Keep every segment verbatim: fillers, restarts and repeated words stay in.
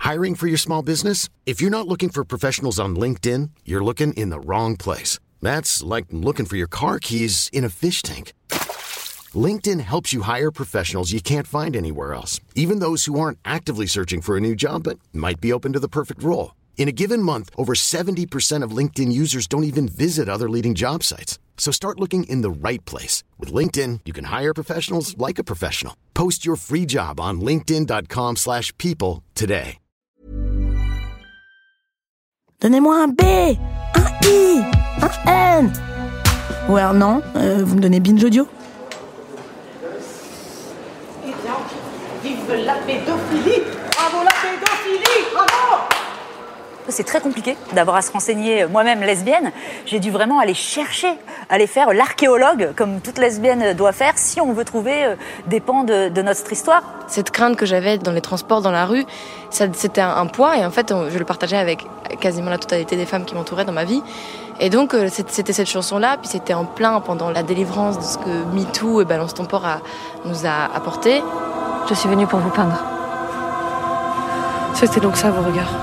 Hiring for your small business? If you're not looking for professionals on LinkedIn, you're looking in the wrong place. That's like looking for your car keys in a fish tank. LinkedIn helps you hire professionals you can't find anywhere else, even those who aren't actively searching for a new job but might be open to the perfect role. In a given month, over seventy percent of LinkedIn users don't even visit other leading job sites. So start looking in the right place. With LinkedIn, you can hire professionals like a professional. Post your free job on linkedin dot com slash people today. Donnez-moi un B, un I, un N. Ou alors non, euh, vous me donnez Binge Audio. Eh bien, vive la pédophilie! Bravo la pédophilie! Bravo! C'est très compliqué d'avoir à se renseigner moi-même lesbienne. J'ai dû vraiment aller chercher, aller faire l'archéologue, comme toute lesbienne doit faire, si on veut trouver des pans de, de notre histoire. Cette crainte que j'avais dans les transports, dans la rue, ça, c'était un, un poids, et en fait, on, je le partageais avec quasiment la totalité des femmes qui m'entouraient dans ma vie. Et donc, c'était cette chanson-là, puis c'était en plein pendant la délivrance de ce que MeToo et Balance ton port a, nous a apporté. Je suis venue pour vous peindre. C'était donc ça, vos regards.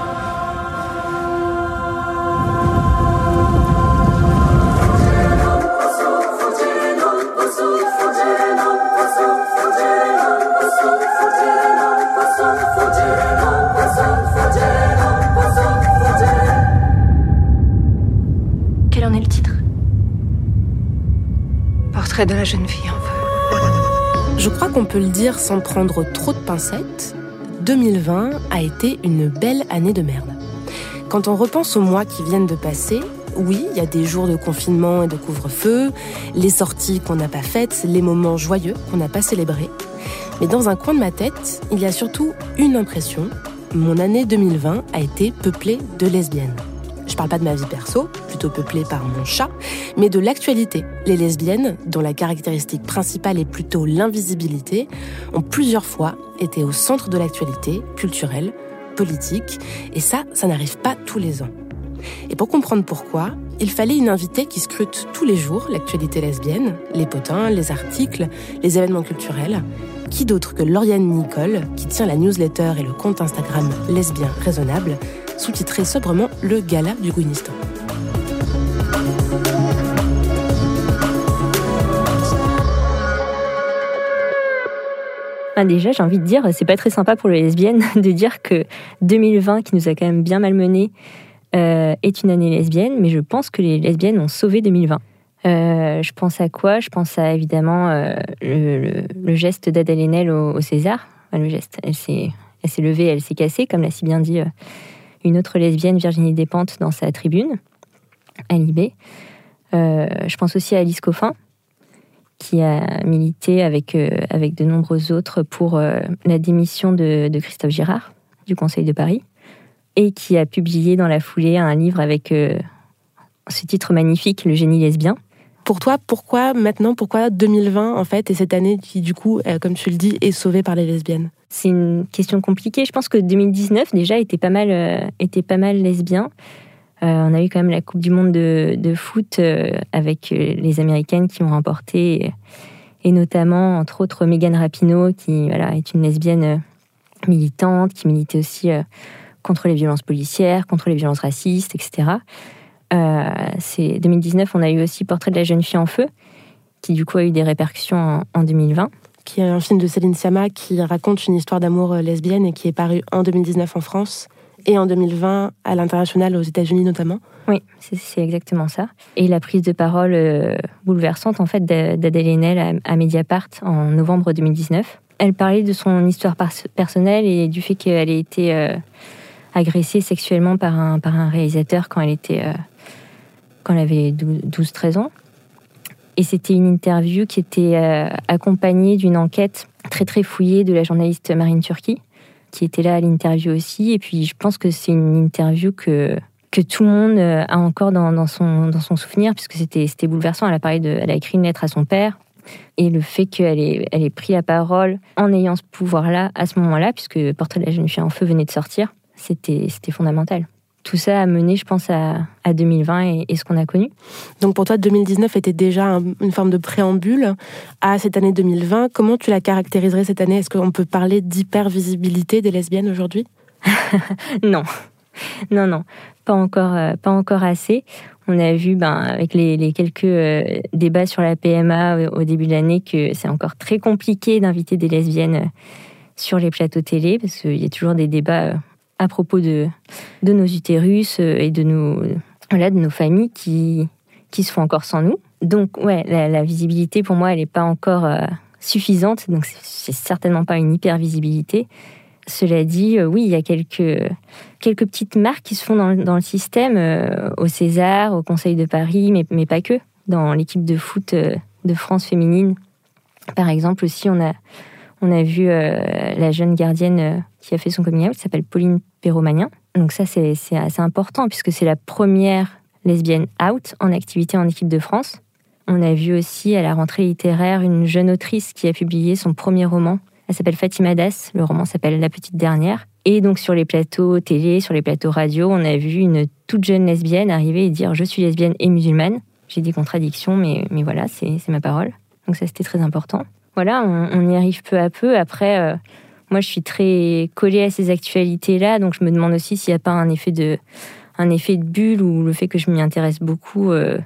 Quel en est le titre ? Portrait de la jeune fille en feu. Je crois qu'on peut le dire sans prendre trop de pincettes, deux mille vingt a été une belle année de merde. Quand on repense aux mois qui viennent de passer, oui, il y a des jours de confinement et de couvre-feu, les sorties qu'on n'a pas faites, les moments joyeux qu'on n'a pas célébrés. Mais dans un coin de ma tête, il y a surtout une impression. Mon année deux mille vingt a été peuplée de lesbiennes. Je parle pas de ma vie perso, plutôt peuplée par mon chat, mais de l'actualité. Les lesbiennes, dont la caractéristique principale est plutôt l'invisibilité, ont plusieurs fois été au centre de l'actualité culturelle, politique, et ça, ça n'arrive pas tous les ans. Et pour comprendre pourquoi, il fallait une invitée qui scrute tous les jours l'actualité lesbienne, les potins, les articles, les événements culturels. Qui d'autre que Lauriane Nicole, qui tient la newsletter et le compte Instagram Lesbien Raisonnable, sous-titré sobrement Le Gala du Gouinistan. Ah, déjà, j'ai envie de dire, c'est pas très sympa pour les lesbiennes de dire que deux mille vingt, qui nous a quand même bien malmenés, euh, est une année lesbienne, mais je pense que les lesbiennes ont sauvé deux mille vingt. Euh, je pense à quoi ? Je pense à évidemment euh, le, le, le geste d'Adèle Haenel au, au César. Enfin, le geste, elle s'est, elle s'est levée, elle s'est cassée, comme l'a si bien dit euh, une autre lesbienne, Virginie Despentes, dans sa tribune, à Libé. Euh, je pense aussi à Alice Coffin, qui a milité avec, euh, avec de nombreux autres pour euh, la démission de, de Christophe Girard, du Conseil de Paris, et qui a publié dans la foulée un livre avec euh, ce titre magnifique, Le génie lesbien. Pour toi, pourquoi maintenant, pourquoi deux mille vingt, en fait, et cette année qui, du coup, euh, comme tu le dis, est sauvée par les lesbiennes ? C'est une question compliquée. Je pense que deux mille dix-neuf, déjà, était pas mal, euh, était pas mal lesbien. Euh, on a eu quand même la Coupe du Monde de, de foot euh, avec euh, les Américaines qui ont remporté, et, et notamment, entre autres, Megan Rapinoe, qui voilà, est une lesbienne euh, militante, qui militait aussi euh, contre les violences policières, contre les violences racistes, et cetera. Euh, c'est deux mille dix-neuf, on a eu aussi Portrait de la jeune fille en feu, qui du coup a eu des répercussions en, en deux mille vingt. Qui est un film de Céline Sciamma qui raconte une histoire d'amour lesbienne et qui est paru en deux mille dix-neuf en France et en deux mille vingt à l'international, aux États-Unis notamment. Oui, c'est, c'est exactement ça. Et la prise de parole euh, bouleversante en fait d'Adèle Haenel à, à Mediapart en novembre deux mille dix-neuf. Elle parlait de son histoire par- personnelle et du fait qu'elle ait été euh, agressée sexuellement par un, par un réalisateur quand elle était... Euh, quand elle avait douze treize ans. Et c'était une interview qui était euh, accompagnée d'une enquête très très fouillée de la journaliste Marine Turki, qui était là à l'interview aussi. Et puis je pense que c'est une interview que, que tout le monde a encore dans, dans, son, dans son souvenir, puisque c'était, c'était bouleversant. Elle a, parlé de, elle a écrit une lettre à son père. Et le fait qu'elle ait, elle ait pris la parole en ayant ce pouvoir-là, à ce moment-là, puisque Portrait de la jeune fille en feu venait de sortir, c'était, c'était fondamental. Tout ça a mené, je pense, à, à deux mille vingt et, et ce qu'on a connu. Donc pour toi, deux mille dix-neuf était déjà un, une forme de préambule à cette année deux mille vingt. Comment tu la caractériserais cette année ? Est-ce qu'on peut parler d'hypervisibilité des lesbiennes aujourd'hui ? Non, non, non, pas encore, euh, pas encore assez. On a vu, ben, avec les, les quelques euh, débats sur la P M A au, au début de l'année, que c'est encore très compliqué d'inviter des lesbiennes euh, sur les plateaux télé, parce qu'il y a toujours des débats euh, à propos de, de nos utérus euh, et de nos, voilà, de nos familles qui, qui se font encore sans nous. Donc, ouais, la, la visibilité, pour moi, elle n'est pas encore euh, suffisante, donc c'est, c'est certainement pas une hyper-visibilité. Cela dit, euh, oui, il y a quelques, quelques petites marques qui se font dans, dans le système, euh, au César, au Conseil de Paris, mais, mais pas que. Dans l'équipe de foot euh, de France féminine, par exemple, aussi, on a, on a vu euh, la jeune gardienne euh, qui a fait son coming out, qui s'appelle Pauline Perromagnin. Donc ça, c'est, c'est assez important, puisque c'est la première lesbienne out en activité en équipe de France. On a vu aussi, à la rentrée littéraire, une jeune autrice qui a publié son premier roman. Elle s'appelle Fatima Das, le roman s'appelle La Petite Dernière. Et donc sur les plateaux télé, sur les plateaux radio, on a vu une toute jeune lesbienne arriver et dire « Je suis lesbienne et musulmane ». J'ai des contradictions, mais, mais voilà, c'est, c'est ma parole. Donc ça, c'était très important. Voilà, on, on y arrive peu à peu. Après, euh, moi, je suis très collée à ces actualités-là, donc je me demande aussi s'il n'y a pas un effet de, un effet de bulle ou le fait que je m'y intéresse beaucoup euh,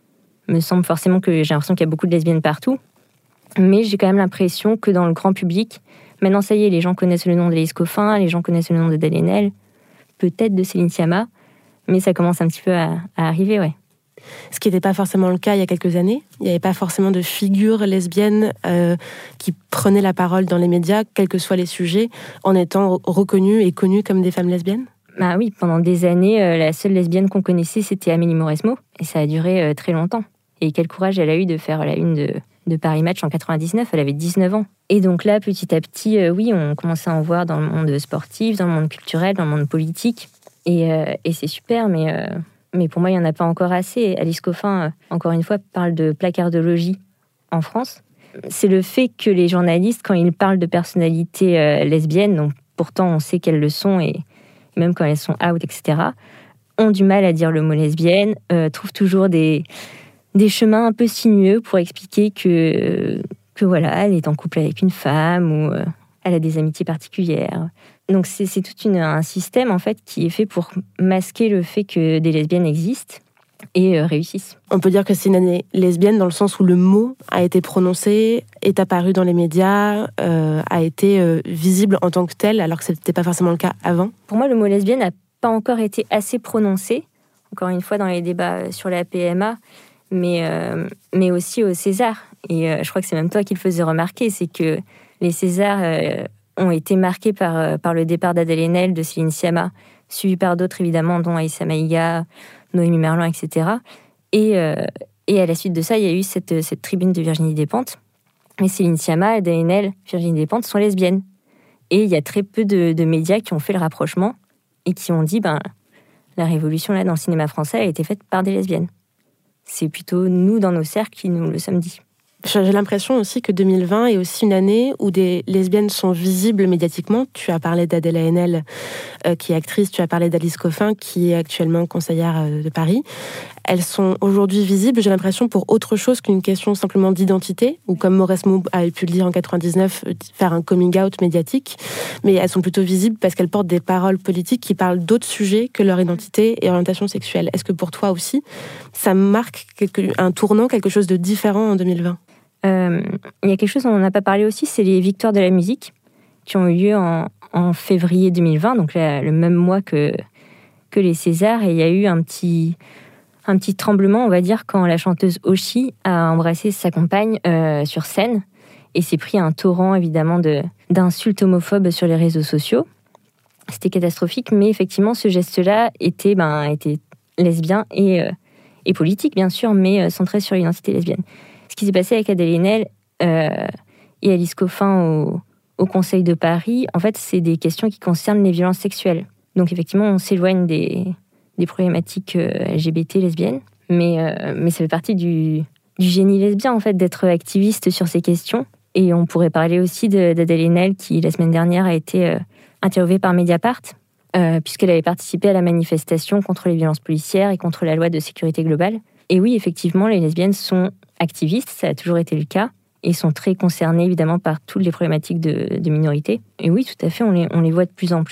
me semble forcément que j'ai l'impression qu'il y a beaucoup de lesbiennes partout. Mais j'ai quand même l'impression que dans le grand public, maintenant ça y est, les gens connaissent le nom d'Alice Coffin, les gens connaissent le nom de Adèle Haenel, peut-être de Céline Sciamma, mais ça commence un petit peu à, à arriver, ouais. Ce qui n'était pas forcément le cas il y a quelques années. Il n'y avait pas forcément de figures lesbiennes euh, qui prenaient la parole dans les médias, quels que soient les sujets, en étant reconnues et connues comme des femmes lesbiennes. Bah oui, pendant des années, euh, la seule lesbienne qu'on connaissait, c'était Amélie Mauresmo, et ça a duré euh, très longtemps. Et quel courage elle a eu de faire la une de... de Paris Match en quatre-vingt-dix-neuf, elle avait dix-neuf ans. Et donc là, petit à petit, euh, oui, on commençait à en voir dans le monde sportif, dans le monde culturel, dans le monde politique. Et, euh, et c'est super, mais, euh, mais pour moi, il n'y en a pas encore assez. Alice Coffin, euh, encore une fois, parle de placardologie en France. C'est le fait que les journalistes, quand ils parlent de personnalités euh, lesbiennes, donc pourtant on sait qu'elles le sont, et même quand elles sont out, et cetera, ont du mal à dire le mot lesbienne, euh, trouvent toujours des... des chemins un peu sinueux pour expliquer que, que voilà, elle est en couple avec une femme ou euh, elle a des amitiés particulières. Donc c'est, c'est tout une, un système en fait qui est fait pour masquer le fait que des lesbiennes existent et euh, réussissent. On peut dire que c'est une année lesbienne dans le sens où le mot a été prononcé, est apparu dans les médias, euh, a été euh, visible en tant que tel, alors que ce n'était pas forcément le cas avant. Pour moi, le mot lesbienne n'a pas encore été assez prononcé, encore une fois dans les débats sur la P M A, mais, euh, mais aussi au César. Et euh, je crois que c'est même toi qui le faisais remarquer, c'est que les Césars euh, ont été marqués par, euh, par le départ d'Adèle Haenel, de Céline Sciamma, suivi par d'autres évidemment, dont Aïssa Maïga, Noémie Merlan, et cetera. Et, euh, et à la suite de ça, il y a eu cette, cette tribune de Virginie Despentes. Mais Céline Sciamma, Adèle Haenel, Virginie Despentes sont lesbiennes. Et il y a très peu de, de médias qui ont fait le rapprochement et qui ont dit, ben, la révolution là dans le cinéma français a été faite par des lesbiennes. C'est plutôt nous, dans nos cercles, qui nous le sommes dit. J'ai l'impression aussi que deux mille vingt est aussi une année où des lesbiennes sont visibles médiatiquement. Tu as parlé d'Adèle Haenel, euh, qui est actrice, tu as parlé d'Alice Coffin, qui est actuellement conseillère euh, de Paris. Elles sont aujourd'hui visibles, j'ai l'impression, pour autre chose qu'une question simplement d'identité, ou comme Mauresmo a pu le dire en quatre-vingt-dix-neuf, faire un coming out médiatique, mais elles sont plutôt visibles parce qu'elles portent des paroles politiques qui parlent d'autres sujets que leur identité et orientation sexuelle. Est-ce que pour toi aussi, ça marque quelque, un tournant, quelque chose de différent en deux mille vingt ? Euh, il y a quelque chose dont on n'a pas parlé aussi, c'est les victoires de la musique qui ont eu lieu en, en février deux mille vingt, donc là, le même mois que, que les Césars, et il y a eu un petit, un petit tremblement, on va dire, quand la chanteuse Oshi a embrassé sa compagne euh, sur scène, et s'est pris un torrent, évidemment, de, d'insultes homophobes sur les réseaux sociaux. C'était catastrophique, mais effectivement, ce geste-là était, ben, était lesbien et, euh, et politique, bien sûr, mais euh, centré sur l'identité lesbienne. Ce qui s'est passé avec Adèle Haenel euh, et Alice Coffin au, au Conseil de Paris, en fait, c'est des questions qui concernent les violences sexuelles. Donc, effectivement, on s'éloigne des, des problématiques euh, L G B T lesbiennes, mais, euh, mais ça fait partie du, du génie lesbien, en fait, d'être activiste sur ces questions. Et on pourrait parler aussi de, d'Adèle Haenel, qui, la semaine dernière, a été euh, interviewée par Mediapart, euh, puisqu'elle avait participé à la manifestation contre les violences policières et contre la loi de sécurité globale. Et oui, effectivement, les lesbiennes sont activistes, ça a toujours été le cas, et sont très concernées évidemment par toutes les problématiques de, de minorité. Et oui, tout à fait, on les, on les voit de plus en plus.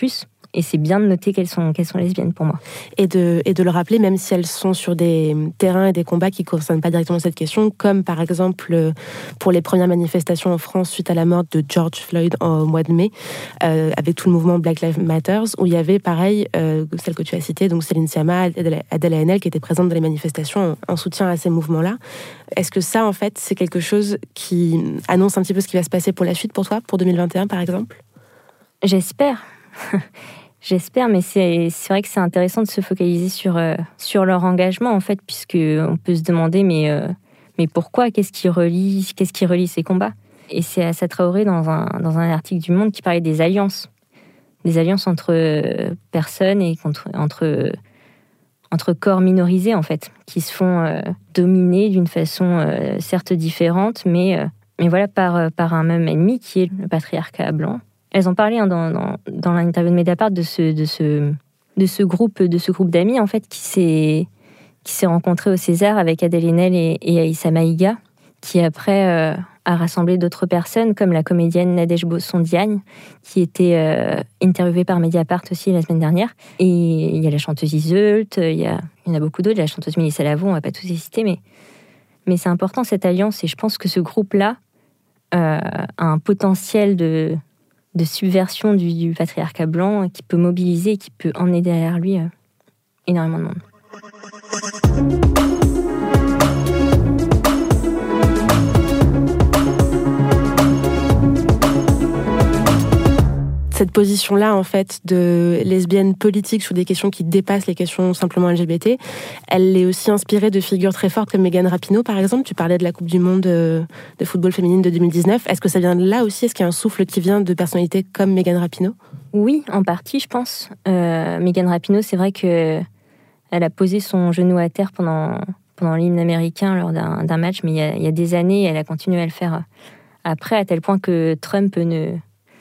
Et c'est bien de noter qu'elles sont, qu'elles sont lesbiennes pour moi. Et de, et de le rappeler, même si elles sont sur des terrains et des combats qui ne concernent pas directement cette question, comme par exemple pour les premières manifestations en France suite à la mort de George Floyd au mois de mai, euh, avec tout le mouvement Black Lives Matter, où il y avait pareil, euh, celle que tu as citée, donc Céline Sciamma, Adèle Haenel, qui étaient présentes dans les manifestations en, en soutien à ces mouvements-là. Est-ce que ça, en fait, c'est quelque chose qui annonce un petit peu ce qui va se passer pour la suite pour toi, pour deux mille vingt et un par exemple ? J'espère. J'espère, mais c'est, c'est vrai que c'est intéressant de se focaliser sur, euh, sur leur engagement, en fait, puisqu'on peut se demander, mais, euh, mais pourquoi ? Qu'est-ce qui relie, qu'est-ce qui relie ces combats ? Et c'est Assa Traoré, dans un, dans un article du Monde, qui parlait des alliances. Des alliances entre euh, personnes et contre, entre, euh, entre corps minorisés, en fait, qui se font euh, dominer d'une façon euh, certes différente, mais, euh, mais voilà, par, par un même ennemi, qui est le patriarcat blanc. Elles ont parlé hein, dans, dans, dans l'interview de Mediapart de ce, de ce, de ce groupe, de ce groupe d'amis en fait qui s'est, qui s'est rencontré au César avec Adèle Haenel et, et Aïssa Maïga, qui après euh, a rassemblé d'autres personnes comme la comédienne Nadège Bossondiagne, qui était euh, interviewée par Mediapart aussi la semaine dernière. Et il y a la chanteuse Iseult, il y, a, il y en a beaucoup d'autres, la chanteuse Mélissa Lavo, on va pas tous les citer, mais, mais c'est important cette alliance et je pense que ce groupe-là euh, a un potentiel de de subversion du, du patriarcat blanc qui peut mobiliser, qui peut emmener derrière lui euh, énormément de monde. Cette position-là, en fait, de lesbienne politique sur des questions qui dépassent les questions simplement L G B T, elle est aussi inspirée de figures très fortes comme Megan Rapinoe, par exemple. Tu parlais de la Coupe du Monde de football féminine de deux mille dix-neuf. Est-ce que ça vient de là aussi ? Est-ce qu'il y a un souffle qui vient de personnalités comme Megan Rapinoe ? Oui, en partie, je pense. Euh, Megan Rapinoe, c'est vrai qu'elle a posé son genou à terre pendant, pendant l'hymne américain lors d'un, d'un match, mais il y, a, il y a des années, elle a continué à le faire après, à tel point que Trump ne...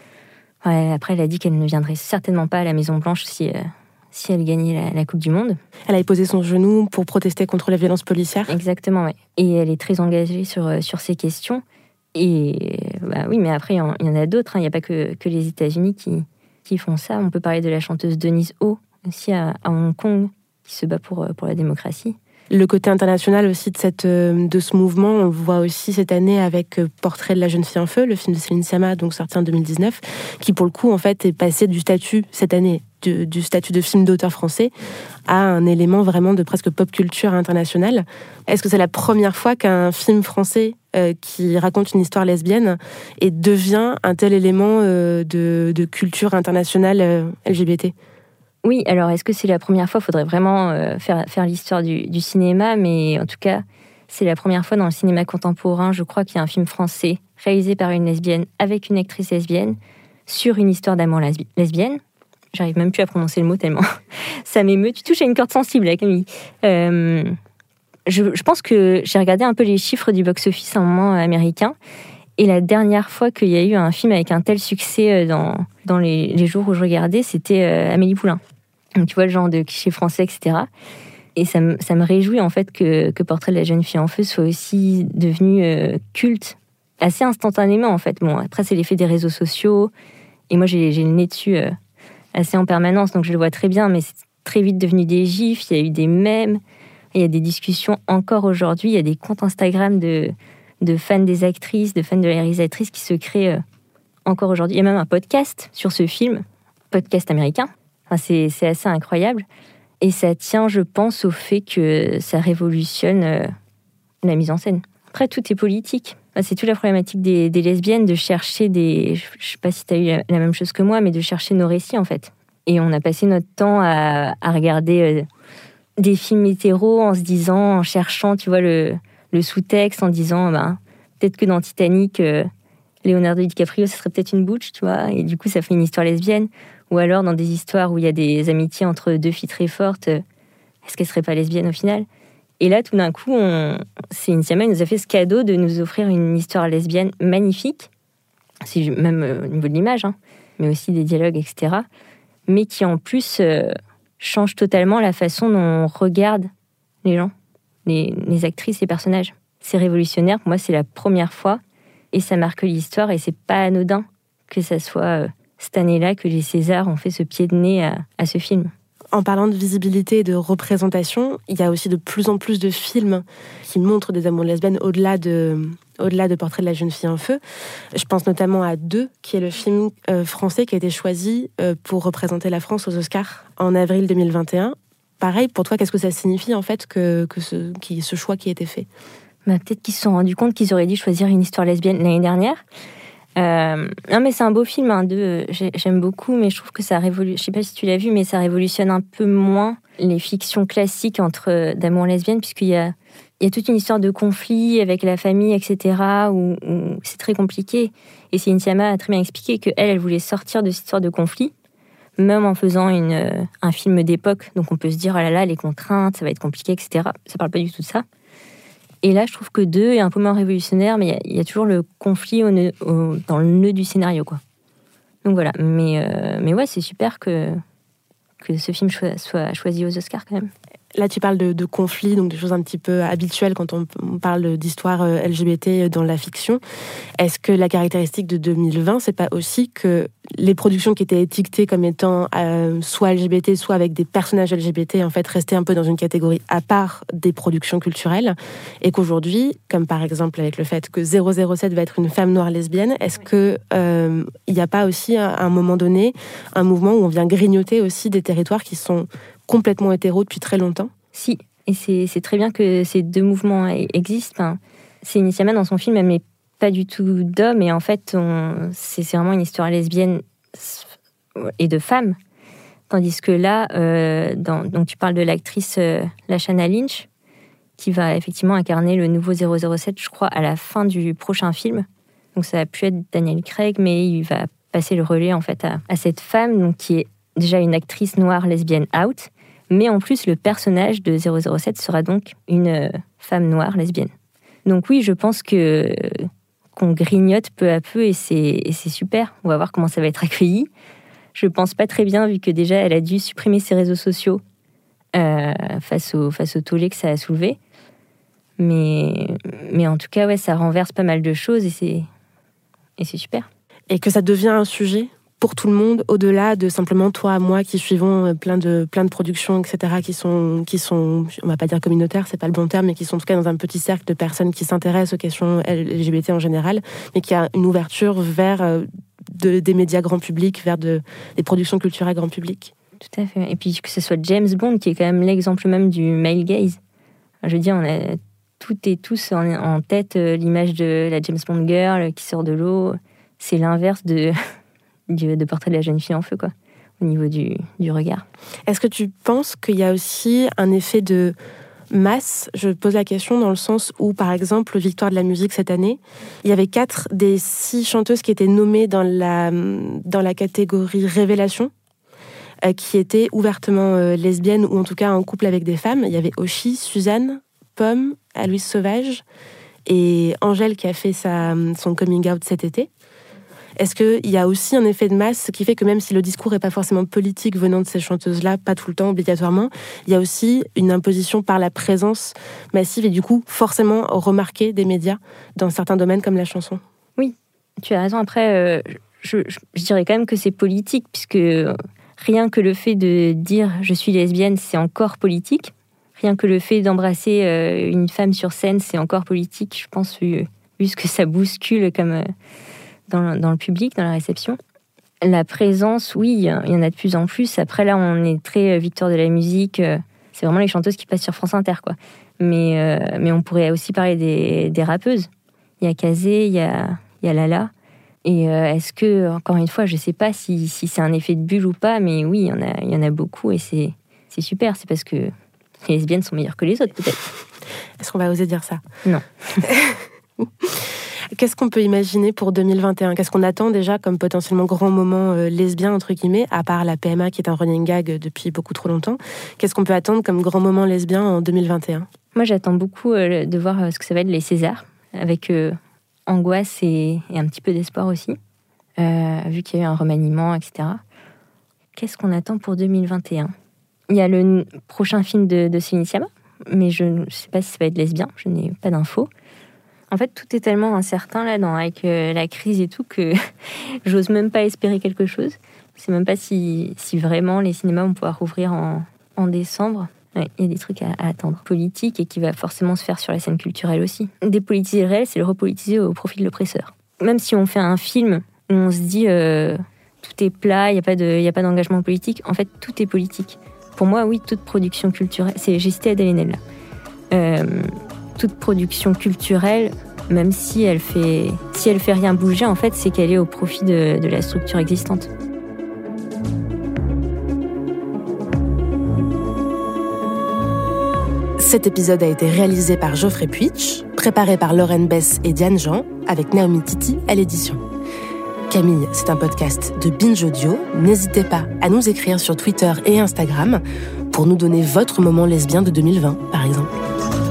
Ouais, après, elle a dit qu'elle ne viendrait certainement pas à la Maison-Blanche si, euh, si elle gagnait la, la Coupe du Monde. Elle avait posé son genou pour protester contre la violence policière. Exactement, oui. Et elle est très engagée sur, sur ces questions. Et bah oui, mais après, il y, y en a d'autres. Il hein. n'y a pas que, que les États-Unis qui, qui font ça. On peut parler de la chanteuse Denise Ho, aussi à, à Hong Kong, qui se bat pour, pour la démocratie. Le côté international aussi de, cette, de ce mouvement, on le voit aussi cette année avec Portrait de la jeune fille en feu, le film de Céline Sciamma, donc sorti en deux mille dix-neuf, qui pour le coup en fait est passé du statut cette année du, du statut de film d'auteur français à un élément vraiment de presque pop culture internationale. Est-ce que c'est la première fois qu'un film français euh, qui raconte une histoire lesbienne et devient un tel élément euh, de, de culture internationale euh, L G B T ? Oui, alors est-ce que c'est la première fois ? Il faudrait vraiment euh, faire, faire l'histoire du, du cinéma, mais en tout cas, c'est la première fois dans le cinéma contemporain, je crois, qu'il y a un film français réalisé par une lesbienne avec une actrice lesbienne sur une histoire d'amour lesbi- lesbienne. J'arrive même plus à prononcer le mot tellement ça m'émeut. Tu touches à une corde sensible, là, Camille. Euh, je, je pense que j'ai regardé un peu les chiffres du box-office à un moment américain, et la dernière fois qu'il y a eu un film avec un tel succès dans, dans les, les jours où je regardais, c'était euh, Amélie Poulain. Donc tu vois le genre de cliché français, et cetera. Et ça me, ça me réjouit en fait que, que Portrait de la jeune fille en feu soit aussi devenu euh, culte assez instantanément en fait. Bon, après c'est l'effet des réseaux sociaux, et moi j'ai, j'ai le nez dessus euh, assez en permanence, donc je le vois très bien, mais c'est très vite devenu des gifs, il y a eu des mèmes, il y a des discussions encore aujourd'hui, il y a des comptes Instagram de... de fans des actrices, de fans de la réalisatrice qui se créent euh, encore aujourd'hui. Il y a même un podcast sur ce film, podcast américain. Enfin, c'est, c'est assez incroyable. Et ça tient, je pense, au fait que ça révolutionne euh, la mise en scène. Après, tout est politique. Enfin, c'est toute la problématique des, des lesbiennes, de chercher des... Je ne sais pas si tu as eu la, la même chose que moi, mais de chercher nos récits, en fait. Et on a passé notre temps à, à regarder euh, des films hétéros en se disant, en cherchant, tu vois, le... le sous-texte en disant ben, peut-être que dans Titanic, euh, Leonardo DiCaprio, ça serait peut-être une butch, tu vois, et du coup, ça fait une histoire lesbienne. Ou alors, dans des histoires où il y a des amitiés entre deux filles très fortes, euh, est-ce qu'elle serait pas lesbienne au final ? Et là, tout d'un coup, on... Céline Sciamma nous a fait ce cadeau de nous offrir une histoire lesbienne magnifique, c'est même euh, au niveau de l'image, hein, mais aussi des dialogues, et cetera, mais qui, en plus, euh, change totalement la façon dont on regarde les gens. Les, les actrices, les personnages. C'est révolutionnaire. Pour moi, c'est la première fois et ça marque l'histoire et c'est pas anodin que ça soit euh, cette année-là que les Césars ont fait ce pied de nez à, à ce film. En parlant de visibilité et de représentation, il y a aussi de plus en plus de films qui montrent des amours lesbiennes au-delà de, au-delà de Portrait de la jeune fille en feu. Je pense notamment à Deux, qui est le film euh, français qui a été choisi euh, pour représenter la France aux Oscars en avril deux mille vingt et un. Pareil, pour toi, qu'est-ce que ça signifie en fait que, que ce, qui, ce choix qui a été fait ? Bah, peut-être qu'ils se sont rendus compte qu'ils auraient dû choisir une histoire lesbienne l'année dernière. Euh, non mais c'est un beau film, hein, deux, j'aime beaucoup, mais je trouve que ça révolutionne, je sais pas si tu l'as vu, mais ça révolutionne un peu moins les fictions classiques entre d'amour lesbienne, puisqu'il y a, il y a toute une histoire de conflit avec la famille, et cetera, où, où c'est très compliqué. Et Céline Sciamma a très bien expliqué qu'elle, elle voulait sortir de cette histoire de conflit, même en faisant une, un film d'époque. Donc on peut se dire, oh là là, les contraintes, ça va être compliqué, et cetera. Ça parle pas du tout de ça. Et là, je trouve que Deux est un peu moins révolutionnaire, mais il y, y a toujours le conflit au nœud, au, dans le nœud du scénario, quoi. Donc voilà. Mais, euh, mais ouais, c'est super que, que ce film soit, soit choisi aux Oscars, quand même. Là, tu parles de, de conflits, donc des choses un petit peu habituelles quand on, on parle d'histoire L G B T dans la fiction. Est-ce que la caractéristique de deux mille vingt, c'est pas aussi que les productions qui étaient étiquetées comme étant euh, soit L G B T, soit avec des personnages L G B T, en fait, restaient un peu dans une catégorie à part des productions culturelles, et qu'aujourd'hui, comme par exemple avec le fait que zéro zéro sept va être une femme noire lesbienne, est-ce que euh, il n'y a pas aussi, à un moment donné, un mouvement où on vient grignoter aussi des territoires qui sont complètement hétéro depuis très longtemps? Si, et c'est, c'est très bien que ces deux mouvements existent. Enfin, Céline Sciamma, dans son film, elle met pas du tout d'hommes, et en fait, on, c'est, c'est vraiment une histoire lesbienne et de femmes. Tandis que là, euh, dans, donc tu parles de l'actrice euh, Lashana Lynch, qui va effectivement incarner le nouveau zéro zéro sept, je crois, à la fin du prochain film. Donc ça a pu être Daniel Craig, mais il va passer le relais en fait à, à cette femme, donc qui est déjà une actrice noire lesbienne out. Mais en plus, le personnage de zéro zéro sept sera donc une euh, femme noire lesbienne. Donc oui, je pense que qu'on grignote peu à peu, et c'est, et c'est super. On va voir comment ça va être accueilli. Je pense pas très bien, vu que déjà, elle a dû supprimer ses réseaux sociaux euh, face au, face au tollé que ça a soulevé. Mais, mais en tout cas, ouais, ça renverse pas mal de choses, et c'est, et c'est super. Et que ça devient un sujet pour tout le monde, au-delà de simplement toi et moi qui suivons plein de, plein de productions, et cetera, qui sont, qui sont, on va pas dire communautaires, c'est pas le bon terme, mais qui sont en tout cas dans un petit cercle de personnes qui s'intéressent aux questions L G B T en général, mais qui a une ouverture vers de, des médias grand public, vers de, des productions culturelles grand public. Tout à fait. Et puis que ce soit James Bond, qui est quand même l'exemple même du male gaze. Je veux dire, on a toutes et tous en, en tête l'image de la James Bond girl qui sort de l'eau. C'est l'inverse de... de Portrait de la jeune fille en feu, quoi, au niveau du, du regard. Est-ce que tu penses qu'il y a aussi un effet de masse ? Je pose la question dans le sens où, par exemple, Victoire de la musique cette année, il y avait quatre des six chanteuses qui étaient nommées dans la, dans la catégorie Révélation, euh, qui étaient ouvertement euh, lesbiennes, ou en tout cas en couple avec des femmes. Il y avait Oshi, Suzanne, Pomme, Aloïse Sauvage et Angèle qui a fait sa, son coming out cet été. Est-ce qu'il y a aussi un effet de masse qui fait que même si le discours n'est pas forcément politique venant de ces chanteuses-là, pas tout le temps obligatoirement, il y a aussi une imposition par la présence massive et du coup forcément remarquée des médias dans certains domaines comme la chanson? Oui, tu as raison. Après, euh, je, je, je dirais quand même que c'est politique, puisque rien que le fait de dire « je suis lesbienne », c'est encore politique. Rien que le fait d'embrasser euh, une femme sur scène, c'est encore politique, je pense, vu, vu ce que ça bouscule comme... Euh, Dans, dans le public, dans la réception. La présence, oui, il y en a de plus en plus. Après, là, on est très victoire de la musique. C'est vraiment les chanteuses qui passent sur France Inter, quoi. Mais, euh, mais on pourrait aussi parler des, des rappeuses. Il y a Kazé, il y a, il y a Lala. Et euh, est-ce que, encore une fois, je ne sais pas si, si c'est un effet de bulle ou pas, mais oui, il y en a, il y en a beaucoup, et c'est, c'est super. C'est parce que les lesbiennes sont meilleures que les autres, peut-être. Est-ce qu'on va oser dire ça? Non. Qu'est-ce qu'on peut imaginer pour deux mille vingt et un? Qu'est-ce qu'on attend déjà comme potentiellement grand moment euh, lesbien, entre guillemets, à part la P M A qui est un running gag depuis beaucoup trop longtemps? Qu'est-ce qu'on peut attendre comme grand moment lesbien en deux mille vingt et un? Moi, j'attends beaucoup euh, de voir euh, ce que ça va être les Césars, avec euh, angoisse et, et un petit peu d'espoir aussi, euh, vu qu'il y a eu un remaniement, et cetera. Qu'est-ce qu'on attend pour deux mille vingt et un? Il y a le n- prochain film de, de Céline Sciamma, mais je ne sais pas si ça va être lesbien, je n'ai pas d'infos. En fait, tout est tellement incertain là, dans, avec euh, la crise et tout, que j'ose même pas espérer quelque chose. Je sais même pas si, si vraiment les cinémas vont pouvoir rouvrir en, en décembre. Il ouais, y a des trucs à, à attendre. Politique et qui va forcément se faire sur la scène culturelle aussi. Dépolitiser le réel, c'est le repolitiser au profit de l'oppresseur. Même si on fait un film où on se dit euh, tout est plat, il n'y a pas de, y a pas d'engagement politique, en fait, tout est politique. Pour moi, oui, toute production culturelle... C'est, j'ai cité Adèle Haenel, là. Euh, toute production culturelle, même si elle fait, si elle fait rien bouger, en fait, c'est qu'elle est au profit de, de la structure existante. Cet épisode a été réalisé par Geoffrey Puitch, préparé par Lauren Bess et Diane Jean, avec Naomi Titi à l'édition. Camille, c'est un podcast de Binge Audio. N'hésitez pas à nous écrire sur Twitter et Instagram pour nous donner votre moment lesbien de deux mille vingt, par exemple.